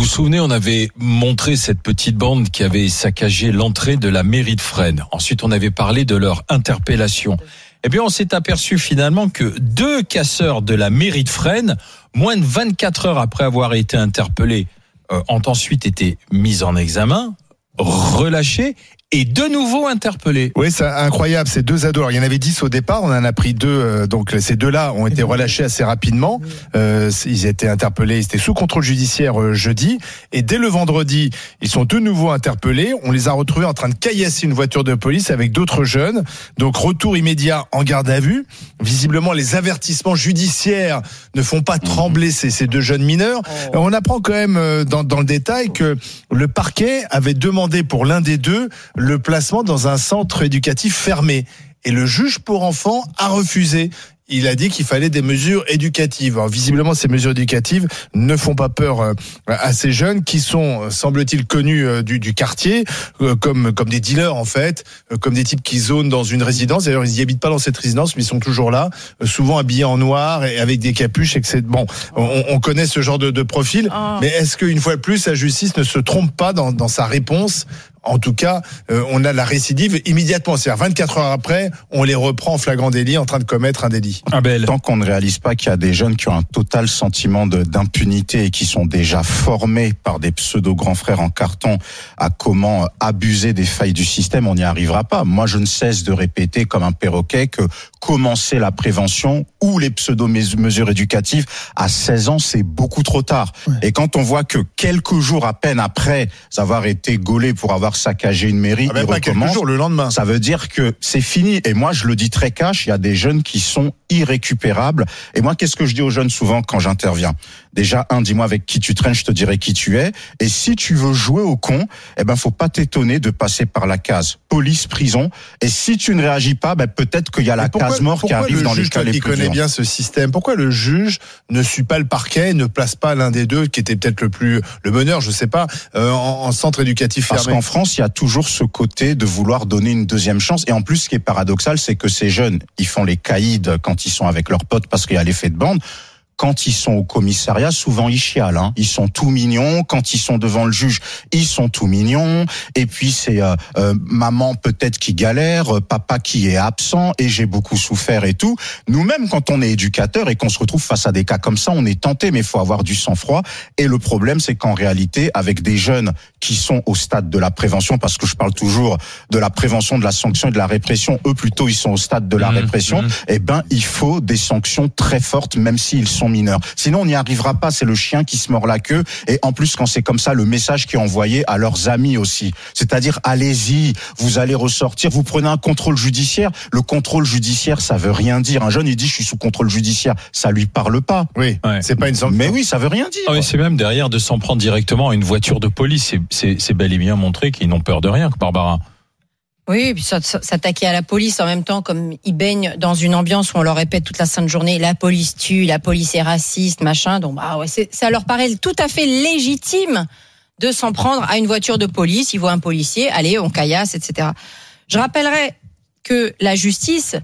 souvenez, on avait montré cette petite bande qui avait saccagé l'entrée de la mairie de Fresnes. Ensuite, on avait parlé de leur interpellation. Eh bien, on s'est aperçu finalement que 2 casseurs de la mairie de Fresnes, moins de 24 heures après avoir été interpellés, ont ensuite été mis en examen, relâchés et de nouveau interpellés. Oui, c'est incroyable, ces 2 ados. Alors, il y en avait 10 au départ, on en a pris 2, donc ces 2-là ont été relâchés assez rapidement. Ils étaient interpellés, ils étaient sous contrôle judiciaire jeudi, et dès le vendredi, ils sont de nouveau interpellés. On les a retrouvés en train de caillasser une voiture de police avec d'autres jeunes. Donc, retour immédiat en garde à vue. Visiblement, les avertissements judiciaires ne font pas trembler ces 2 jeunes mineurs. On apprend quand même dans le détail que le parquet avait demandé pour l'un des 2 le placement dans un centre éducatif fermé. Et le juge pour enfants a refusé. Il a dit qu'il fallait des mesures éducatives. Alors, visiblement, ces mesures éducatives ne font pas peur à ces jeunes qui sont, semble-t-il, connus du quartier, comme des dealers, en fait, comme des types qui zonent dans une résidence. D'ailleurs, ils n'y habitent pas dans cette résidence, mais ils sont toujours là, souvent habillés en noir et avec des capuches, etc. Bon, on connaît ce genre de profil. Mais est-ce qu'une fois de plus, la justice ne se trompe pas dans sa réponse? En tout cas, on a la récidive immédiatement. C'est-à-dire 24 heures après, on les reprend en flagrant délit, en train de commettre un délit. Tant qu'on ne réalise pas qu'il y a des jeunes qui ont un total sentiment d'impunité et qui sont déjà formés par des pseudo-grands frères en carton à comment abuser des failles du système, on n'y arrivera pas. Moi, je ne cesse de répéter comme un perroquet que commencer la prévention ou les pseudo-mesures éducatives à 16 ans, c'est beaucoup trop tard. Ouais. Et quand on voit que quelques jours à peine après avoir été gaulé pour avoir saccagé une mairie, il recommence, quelques jours, le lendemain. Ça veut dire que c'est fini. Et moi, je le dis très cash, il y a des jeunes qui sont irrécupérables. Et moi, qu'est-ce que je dis aux jeunes souvent quand j'interviens? Déjà, dis-moi avec qui tu traînes, je te dirai qui tu es. Et si tu veux jouer au con, faut pas t'étonner de passer par la case police, prison. Et si tu ne réagis pas, peut-être qu'il y a la case mort qui arrive dans les cas les plus durs. Il connaît bien ce système. Pourquoi le juge ne suit pas le parquet, ne place pas l'un des 2 qui était peut-être le meneur, je sais pas, en centre éducatif fermé? Parce qu'en France, il y a toujours ce côté de vouloir donner une deuxième chance. Et en plus, ce qui est paradoxal, c'est que ces jeunes, ils font les caïds quand ils sont avec leurs potes parce qu'il y a l'effet de bande. Quand ils sont au commissariat, souvent ils chialent. Ils sont tout mignons. Quand ils sont devant le juge, ils sont tout mignons. Et puis c'est maman peut-être qui galère, papa qui est absent et j'ai beaucoup souffert et tout. Nous-mêmes, quand on est éducateur et qu'on se retrouve face à des cas comme ça, on est tenté, mais il faut avoir du sang-froid. Et le problème, c'est qu'en réalité, avec des jeunes qui sont au stade de la prévention, parce que je parle toujours de la prévention, de la sanction et de la répression, eux plutôt ils sont au stade de la répression, il faut des sanctions très fortes, même s'ils sont mineurs. Sinon, on n'y arrivera pas. C'est le chien qui se mord la queue. Et en plus, quand c'est comme ça, le message qui est envoyé à leurs amis aussi. C'est-à-dire, allez-y, vous allez ressortir. Vous prenez un contrôle judiciaire. Le contrôle judiciaire, ça veut rien dire. Un jeune, il dit, je suis sous contrôle judiciaire. Ça lui parle pas. Oui, c'est pas une sanction. Mais oui, ça veut rien dire. Ah oui, c'est même derrière de s'en prendre directement à une voiture de police. C'est bel et bien montré qu'ils n'ont peur de rien, Barbara. Oui, et puis s'attaquer à la police en même temps, comme ils baignent dans une ambiance où on leur répète toute la sainte journée, la police tue, la police est raciste, machin. Donc, ça leur paraît tout à fait légitime de s'en prendre à une voiture de police. Ils voient un policier, allez, on caillasse, etc. Je rappellerai que la justice,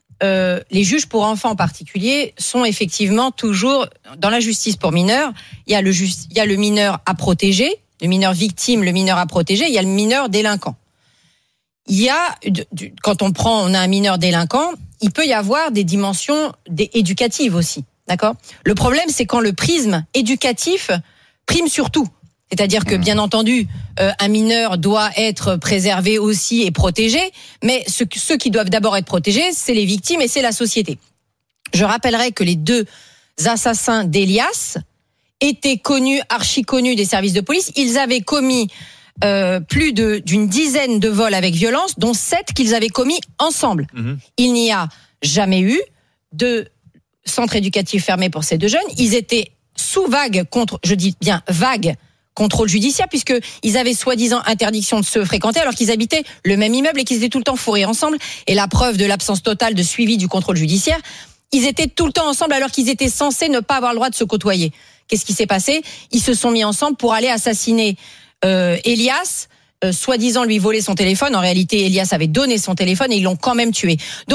les juges pour enfants en particulier, sont effectivement toujours dans la justice pour mineurs. Il y a le mineur à protéger, le mineur victime, le mineur à protéger. Il y a le mineur délinquant. Il y a, quand on a un mineur délinquant, il peut y avoir des dimensions éducatives aussi, d'accord ? Le problème, c'est quand le prisme éducatif prime sur tout. C'est-à-dire que, bien entendu, un mineur doit être préservé aussi et protégé, mais ceux qui doivent d'abord être protégés, c'est les victimes et c'est la société. Je rappellerai que les 2 assassins d'Elias étaient connus, archi connus des services de police. Ils avaient commis plus d'une dizaine de vols avec violence, dont 7 qu'ils avaient commis ensemble. Il n'y a jamais eu de centre éducatif fermé pour ces 2 jeunes. Ils étaient sous vague contrôle judiciaire, puisqu'ils avaient soi-disant interdiction de se fréquenter alors qu'ils habitaient le même immeuble et qu'ils étaient tout le temps fourrés ensemble. Et la preuve de l'absence totale de suivi du contrôle judiciaire, ils étaient tout le temps ensemble alors qu'ils étaient censés ne pas avoir le droit de se côtoyer. Qu'est-ce qui s'est passé ? Ils se sont mis ensemble pour aller assassiner Elias, soi-disant lui voler son téléphone. En réalité, Elias avait donné son téléphone et ils l'ont quand même tué. Donc,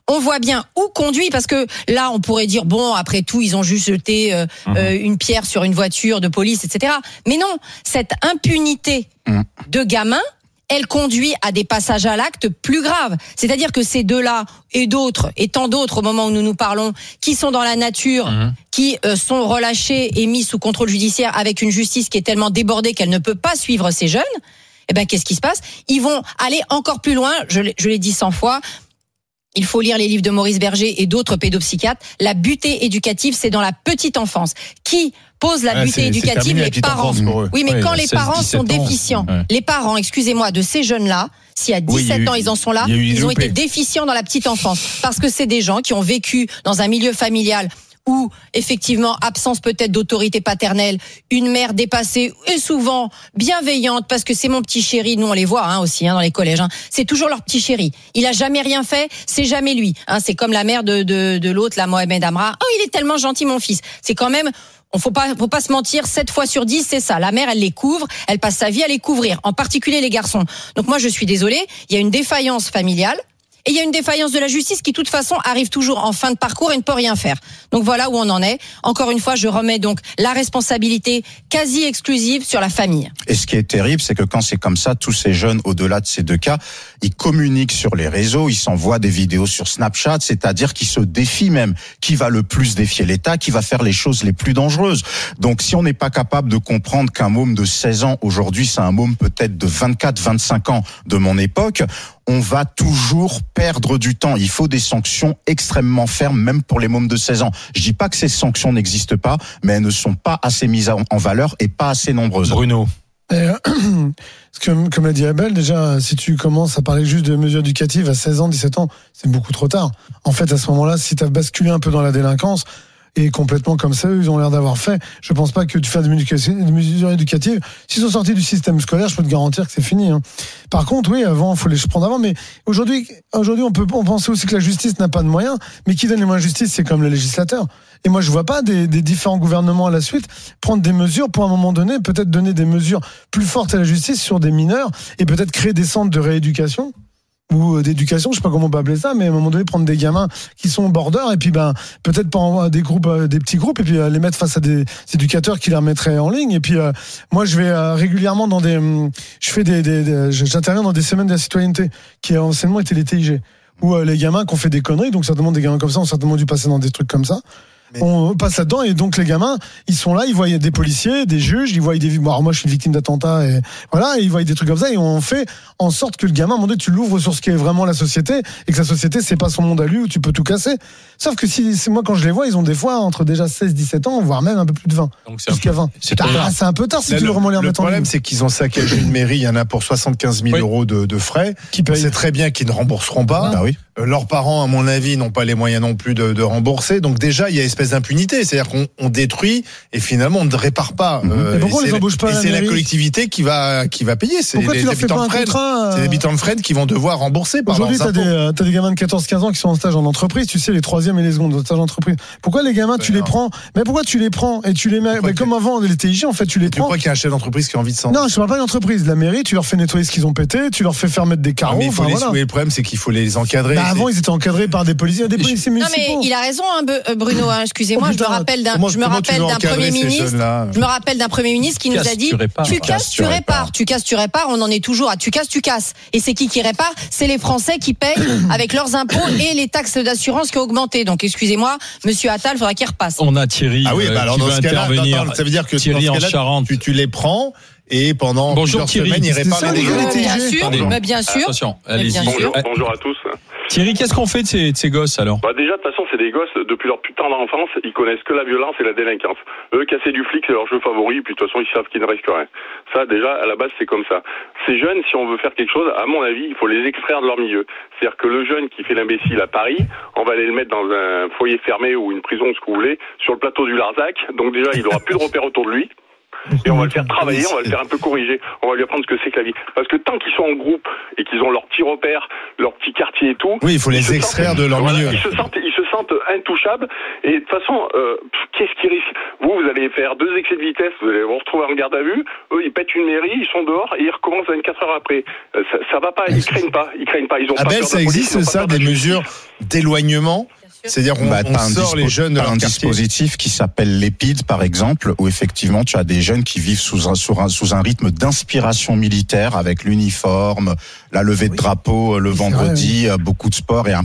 on voit bien où conduit, parce que là, on pourrait dire, bon, après tout, ils ont juste jeté une pierre sur une voiture de police, etc. Mais non, cette impunité de gamins, elle conduit à des passages à l'acte plus graves. C'est-à-dire que ces deux-là et d'autres, et tant d'autres au moment où nous nous parlons, qui sont dans la nature, qui sont relâchés et mis sous contrôle judiciaire avec une justice qui est tellement débordée qu'elle ne peut pas suivre ces jeunes, eh ben, qu'est-ce qui se passe ? Ils vont aller encore plus loin, je l'ai dit 100 fois. Il faut lire les livres de Maurice Berger et d'autres pédopsychiatres. La butée éducative, c'est dans la petite enfance. Qui pose la butée éducative ? Les parents. Oui, mais quand les parents sont déficients, les parents, excusez-moi, de ces jeunes-là, si à 17 ans ils en sont là, ils ont été déficients dans la petite enfance. Parce que c'est des gens qui ont vécu dans un milieu familial où, effectivement, absence peut-être d'autorité paternelle, une mère dépassée et souvent bienveillante, parce que c'est mon petit chéri, nous on les voit aussi dans les collèges, c'est toujours leur petit chéri. Il a jamais rien fait, c'est jamais lui. C'est comme la mère de l'autre, la Mohamed Amra. Oh, il est tellement gentil mon fils. C'est quand même... Faut pas se mentir, 7 fois sur 10, c'est ça. La mère, elle les couvre, elle passe sa vie à les couvrir, en particulier les garçons. Donc moi, je suis désolée, il y a une défaillance familiale. Et il y a une défaillance de la justice qui, de toute façon, arrive toujours en fin de parcours et ne peut rien faire. Donc voilà où on en est. Encore une fois, je remets donc la responsabilité quasi exclusive sur la famille. Et ce qui est terrible, c'est que quand c'est comme ça, tous ces jeunes, au-delà de ces deux cas, ils communiquent sur les réseaux, ils s'envoient des vidéos sur Snapchat, c'est-à-dire qu'ils se défient même. Qui va le plus défier l'État, qui va faire les choses les plus dangereuses. Donc si on n'est pas capable de comprendre qu'un môme de 16 ans, aujourd'hui, c'est un môme peut-être de 24, 25 ans de mon époque, on va toujours perdre du temps. Il faut des sanctions extrêmement fermes, même pour les mômes de 16 ans. Je dis pas que ces sanctions n'existent pas, mais elles ne sont pas assez mises en valeur et pas assez nombreuses. Bruno. Comme l'a dit Abel, déjà, si tu commences à parler juste de mesures éducatives à 16 ans, 17 ans, c'est beaucoup trop tard. En fait, à ce moment-là, si tu as basculé un peu dans la délinquance, et complètement comme ça, eux, ils ont l'air d'avoir fait. Je pense pas que tu fasses des mesures éducatives. S'ils sont sortis du système scolaire, je peux te garantir que c'est fini. Par contre, oui, avant, faut les prendre avant. Mais aujourd'hui, on pense aussi que la justice n'a pas de moyens. Mais qui donne les moyens de justice, c'est comme le législateur. Et moi, je vois pas des différents gouvernements à la suite prendre des mesures pour, à un moment donné, peut-être donner des mesures plus fortes à la justice sur des mineurs et peut-être créer des centres de rééducation ou d'éducation, je sais pas comment on peut appeler ça, mais à un moment donné prendre des gamins qui sont border et puis peut-être pas des petits groupes et puis les mettre face à des éducateurs qui les remettraient en ligne. Et puis moi je vais régulièrement dans j'interviens dans des semaines de la citoyenneté qui anciennement étaient les TIG, où les gamins qui ont fait des conneries, donc certainement des gamins comme ça ont certainement dû passer dans des trucs comme ça. On passe là-dedans et donc les gamins, ils sont là, ils voient des policiers, des juges, ils voient des... Bon, alors moi je suis victime d'attentats et voilà, et ils voient des trucs comme ça et on fait en sorte que le gamin, à un moment donné, tu l'ouvres sur ce qui est vraiment la société et que la société c'est pas son monde à lui où tu peux tout casser. Sauf que si c'est moi quand je les vois, ils ont des fois entre déjà 16-17 ans, voire même un peu plus de 20. Donc jusqu'à 20. C'est un peu tard si tu veux vraiment les remettre en ligne. Le problème c'est qu'ils ont saccagé une mairie, il y en a pour 75 000 euros de frais. C'est très bien qu'ils ne rembourseront pas. Bah oui. Leurs parents, à mon avis, n'ont pas les moyens non plus de rembourser. Donc déjà, il y a une espèce d'impunité. C'est-à-dire qu'on détruit et finalement, on ne répare pas. Et pourquoi on les embauche pas à la mairie ? C'est la collectivité qui va payer. C'est les habitants de Fresnes. C'est les habitants de Fresnes qui vont devoir rembourser. Aujourd'hui, t'as des gamins de 14-15 ans qui sont en stage en entreprise. Tu sais, les 3e et les secondes en stage en entreprise. Pourquoi les gamins, tu les prends ? Mais pourquoi tu les prends et tu les mets comme avant les TIG, en fait, tu les prends. Pourquoi qu'il y a un chef d'entreprise qui a envie de s'en... Non, je parle pas d'entreprise. La mairie, tu leur fais nettoyer ce qu'ils ont pété, tu leur fais faire mettre des carreaux. Mais le problème, c'est qu'il faut les encadrer. Avant, ils étaient encadrés par des policiers municipaux. Non mais il a raison Bruno, excusez-moi, je me rappelle d'un Premier ministre. Je me rappelle d'un Premier ministre qui nous a dit tu casses, tu répares, on en est toujours à tu casses. Et c'est qui répare ? C'est les Français qui payent avec leurs impôts et les taxes d'assurance qui ont augmenté. Donc excusez-moi, monsieur Attal, faudra qu'il repasse. On a Thierry alors qui dans veut ce cas-là, intervenir. ça veut dire que Thierry en Charente, tu les prends et pendant plusieurs semaines, ils réparent les dégâts. Bien sûr. Attention, allez-y. Bonjour à tous. Thierry, qu'est-ce qu'on fait de ces gosses alors ? Déjà, de toute façon, c'est des gosses, depuis leur putain d'enfance, ils connaissent que la violence et la délinquance. Eux, casser du flic, c'est leur jeu favori, puis de toute façon, ils savent qu'il ne reste que rien. Ça, déjà, à la base, c'est comme ça. Ces jeunes, si on veut faire quelque chose, à mon avis, il faut les extraire de leur milieu. C'est-à-dire que le jeune qui fait l'imbécile à Paris, on va aller le mettre dans un foyer fermé ou une prison, ce que vous voulez, sur le plateau du Larzac. Donc déjà, il n'aura plus de repères autour de lui. Et on va le faire travailler, on va le faire un peu corriger, on va lui apprendre ce que c'est que la vie. Parce que tant qu'ils sont en groupe et qu'ils ont leurs petits repères, leur petit quartier et tout. Oui, il faut les extraire de leur milieu. Ils se sentent intouchables. Et de toute façon, qu'est-ce qui risque? Vous allez faire 2 excès de vitesse, vous allez vous retrouver en garde à vue. Eux, ils pètent une mairie, ils sont dehors et ils recommencent 24 heures après. Ça va pas, ils craignent pas. Ils ont pas peur de la police, ça existe ça, des mesures d'éloignement? C'est-à-dire on sort les jeunes de leur quartier. Dispositif qui s'appelle l'EPID, par exemple, où effectivement tu as des jeunes qui vivent sous un rythme d'inspiration militaire, avec l'uniforme, la levée de drapeau le vendredi, beaucoup de sport et un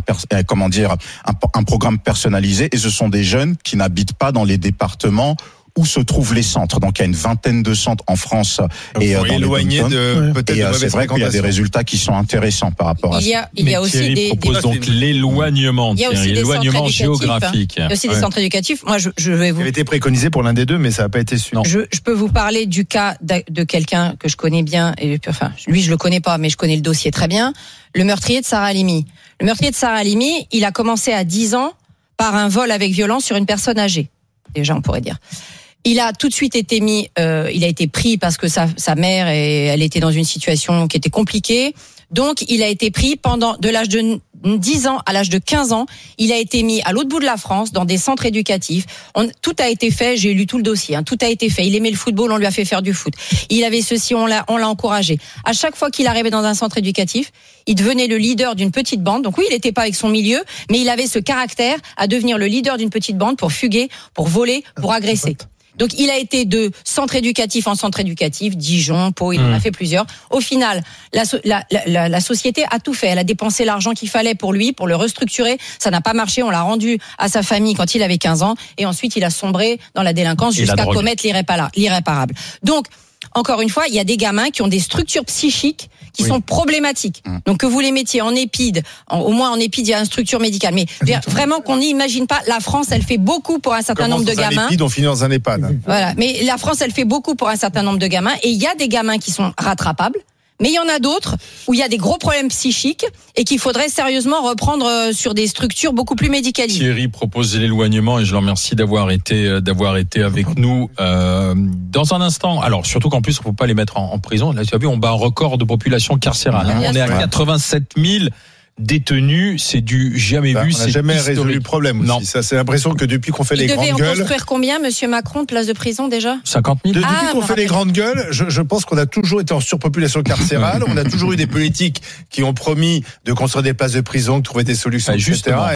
programme personnalisé. Et ce sont des jeunes qui n'habitent pas dans les départements où se trouvent les centres. Donc il y a une vingtaine de centres en France et dans éloignés de peut-être de mauvaise c'est vrai qu'il y a des résultats qui sont intéressants par rapport à ça. Il y a aussi Thierry propose donc l'éloignement, l'éloignement géographique. Il y a aussi des centres éducatifs. Moi, je vais vous. Il avait été préconisé pour l'un des deux, mais ça n'a pas été su. Je peux vous parler du cas de quelqu'un que je connais bien. Et enfin, lui, je le connais pas, mais je connais le dossier très bien. Le meurtrier de Sarah Halimi. Le meurtrier de Sarah Halimi, il a commencé à 10 ans par un vol avec violence sur une personne âgée. Déjà, on pourrait dire. Il a tout de suite été il a été pris parce que sa mère, elle était dans une situation qui était compliquée. Donc, il a été pris de l'âge de 10 ans à l'âge de 15 ans. Il a été mis à l'autre bout de la France, dans des centres éducatifs. Tout a été fait, j'ai lu tout le dossier, tout a été fait. Il aimait le football, on lui a fait faire du foot. Il avait ceci, on l'a encouragé. À chaque fois qu'il arrivait dans un centre éducatif, il devenait le leader d'une petite bande. Donc oui, il n'était pas avec son milieu, mais il avait ce caractère à devenir le leader d'une petite bande pour fuguer, pour voler, pour agresser. Donc, il a été de centre éducatif en centre éducatif, Dijon, Pau, il en a fait plusieurs. Au final, la société a tout fait. Elle a dépensé l'argent qu'il fallait pour lui, pour le restructurer. Ça n'a pas marché. On l'a rendu à sa famille quand il avait 15 ans. Et ensuite, il a sombré dans la délinquance jusqu'à commettre l'irréparable. Donc, encore une fois, il y a des gamins qui ont des structures psychiques qui sont problématiques. Donc, que vous les mettiez en EHPID, au moins en EHPID, il y a une structure médicale. Mais vraiment qu'on n'imagine pas, la France, elle fait beaucoup pour un certain nombre de gamins. EHPID, on finit dans un EHPAD. Voilà. Mais la France, elle fait beaucoup pour un certain nombre de gamins. Et il y a des gamins qui sont rattrapables. Mais il y en a d'autres où il y a des gros problèmes psychiques et qu'il faudrait sérieusement reprendre sur des structures beaucoup plus médicalisées. Thierry propose l'éloignement et je le remercie d'avoir été avec nous dans un instant. Alors surtout qu'en plus il ne faut pas les mettre en prison. Là tu as vu, on bat un record de population carcérale. On est à 87 000 détenus, c'est du jamais vu. On n'a jamais résolu le problème aussi. Non. Ça, c'est l'impression que depuis qu'on fait les grandes gueules. Il devait en construire combien, monsieur Macron, de places de prison déjà? 50 000. Depuis qu'on fait les grandes gueules, je pense qu'on a toujours été en surpopulation carcérale. On a toujours eu des politiques qui ont promis de construire des places de prison, de trouver des solutions, etc.